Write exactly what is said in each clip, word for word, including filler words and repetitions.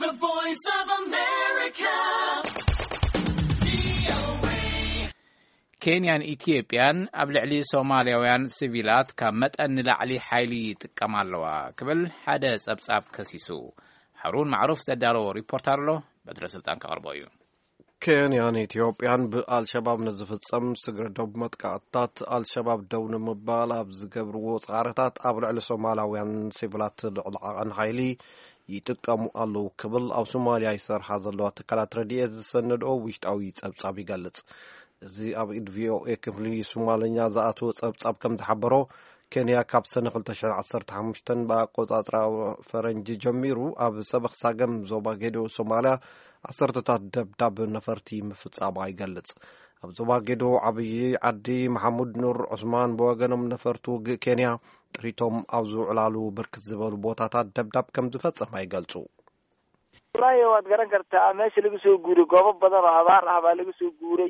The Voice of America. ኬንያን ኢትዮጵያን ኣብ ልዕሊ ሶማሊያውያን ሲቪላት ካብ መጠን ንላዕሊ ሓይሊ ይጥቀማለዋ ክብል ሓደ ጸብጻብ ከሲሱ ሓሩን ማዕሩፍ ዘዳሎ ሪፖርት ኣሎ በትረ ስልጣን ከቅርቦ እዩ ኬንያን ኢትዮጵያን ብአልሸባብ ንዝፍጸም ስግረዶብ መጥቃዕታት አልሸባብ ደው ንምባል ኣብ ዝገብርዎ ጻዕርታት ኣብ ልዕሊ ሶማሊያውያን ሲቪላት ልዕሊ ዓቐን ሓይሊ ይጥቀሙ ኣለዉ ክብል ኣብ ሶማሊያ ይሰርሓ ዘለዋ ትካላት ረድኤት ዝሰነድኦ ውሽጣዊ ጸብጻብ ይገልጽ እዚ ኣብ ኢድ ቪኦኤ ክፍሊ ሶማልኛ ዝኣተወ ጸብጻብ ከም ዝሓበሮ ኬንያ ካብ ሰነ ክልተ ሽሕን ዓሰርተ ሓሙሽተ ብኣቆጻጽራ ፈረንጂ ጀሚሩ ኣብ ሰበኽ ሳገም ዞባ ጌዶ ሶማልያ ዓሰርተታት ደብዳብ ነፈርቲ ምፍጻማ ይገልጽ ኣብ ዞባ ጌዶ ዓብዪ ዓዲ መሐሙድ ኑር ዑስማን በወገኖም ነፈርቲ ውግእ ኬንያ ጥሪቶም ኣብ ዝውዕላሉ ብርክት ዝበሉ ቦታታት ደብዳብ ከም ዝፈጸማ ይገልጹ ራይ ወድ ገረን ከርታ መሽ ልግሱ ጉሪ ጎቦ በደራ ሃባር ሃባ ልግሱ ጉሪ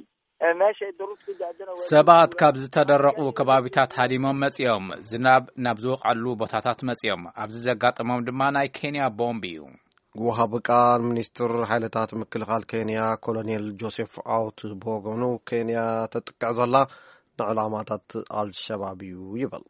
ሰባት ካብ ዝተደረቁ ከባቢታት ሃዲሞም መጽዮም ዝናብ ናብ ዝወቃሉ ቦታታት መጽዮም ኣብዚ ዘጋጠሞም ድማ ናይ ኬንያ ቦምብ እዩ ወሃብ ቃል ሚኒስትር ሓይልታት ምክልኻል ኬንያ ኮሎኔል ጆሴፍ አውት በወገኑ ኬንያ ተጥቅዕ ዘላ ንዕላማታት አልሸባብ እዩ ይብል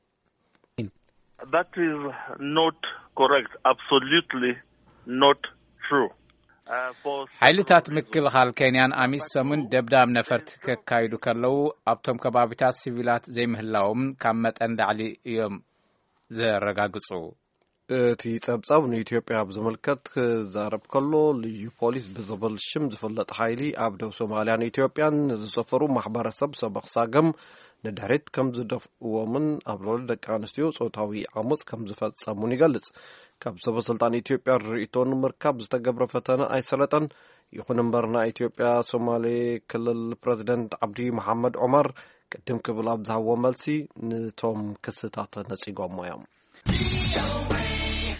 That is not correct, absolutely not true. ሓይልታት ምክልኻል ኬንያን ኣሚሶምን ደብዳብ ነፈርቲ ከካይዱ ከለው ኣብቶም ከባቢታት ሲቪላት ዘይምህላዎም ካብ መጠን ላዕሊ እዮም ዘረጋግጹ እቲ ጸብጻብ ንኢትዮጵያ ብዝምልከት ክዛረብ ከሎ ልዩ ፖሊስ ብዝብል ሽም ዝፍለጥ ሓይሊ ኣብ ደቡብ ሶማልያን ኢትዮጵያን ዝሰፈሩ ማሕበረሰብ ሰበኽ ሳገም ንድሕሪት ከም ዝደፍእዎምን ኣብ ልዕሊ ደቂ ኣንስትዮ ጾታዊ ዓመፅ ከም ዝፈጸሙን ይገልጽ ካብ ሰበስልጣን ኢትዮጵያ ርእይቶ ንምርካብ ዝተገብረ ፈተነ ኣይሰለጠን ይኹን እምበር ናይ ኢትዮጵያ ሶማሌ ክልል ፕሬዚደንት ዓብዲ መሐመድ ዑመር ቅድም ክብል ኣብ ዝሃቦ መልሲ ነቶም ክስታት ነጺጎም እዮም